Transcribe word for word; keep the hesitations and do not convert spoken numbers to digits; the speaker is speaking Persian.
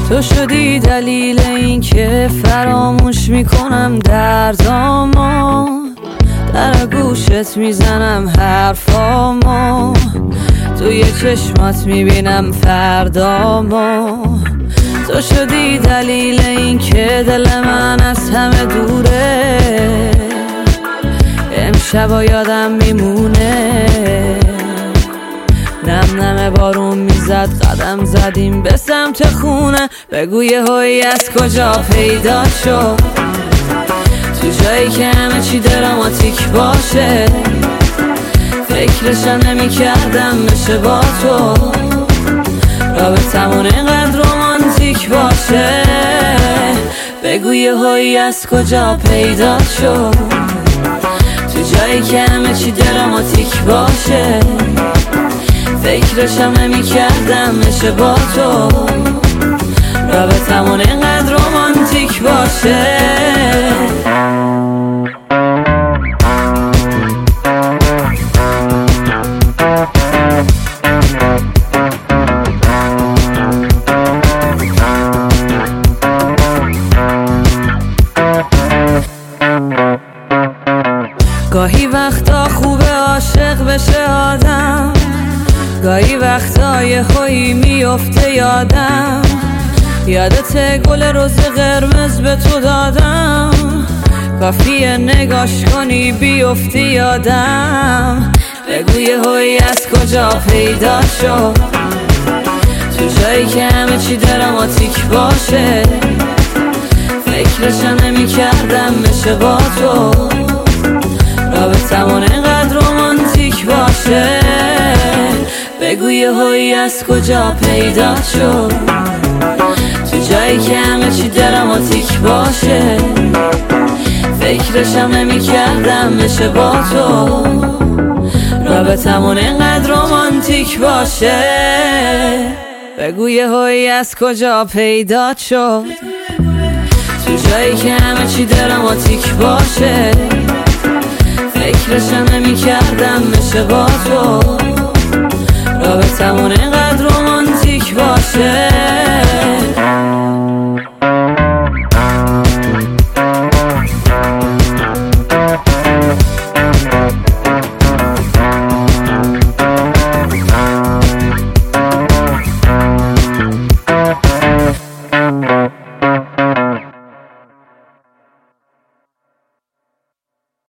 تو شدی دلیل این که فراموش میکنم دردامو، در گوشت میزنم حرفامو، توی چشمات میبینم فردامو. تو شدی دلیل این که دل من از همه دوره، امشبا یادم میمونه. نم نم بارون میزد، قدم زدیم به سمت خونه. بگو یه هایی از کجا پیدا شد، تو جایی که همه چی دراماتیک باشه. فکرشم نمی کردم بشه با تو، رابطمون اینقدر رومانتیک باشه. بگو یه هایی از کجا پیدا شد، تو جایی که همه چی دراماتیک باشه. فکرشم نمی کردم بشه با تو، رابطمون اینقدر رومانتیک باشه. گاهی وقتا خوبه عاشق بشه آدم، گاهی وقتا یه هایی میفته یادم. یادت گل روز قرمز به تو دادم، کافیه نگاش کنی بیفتی یادم. بگو یه هایی از کجا پیدا شد، تو جایی که همه چی دراماتیک باشه. فکرشم نمی کردم بشه با تو، رابطمون اینقدر رومانتیک باشه. بگو یه هایی از کجا پیدا شد، تو جایی که همه چی دراماتیک باشه. فکرشم نمی کردم بشه با تو، رابطمون اینقدر رومانتیک باشه. بگو یه هایی از کجا پیدا شد، تو جایی که همه چی دراماتیک باشه. فکرشم نمی کردم بشه با تو، رابطمون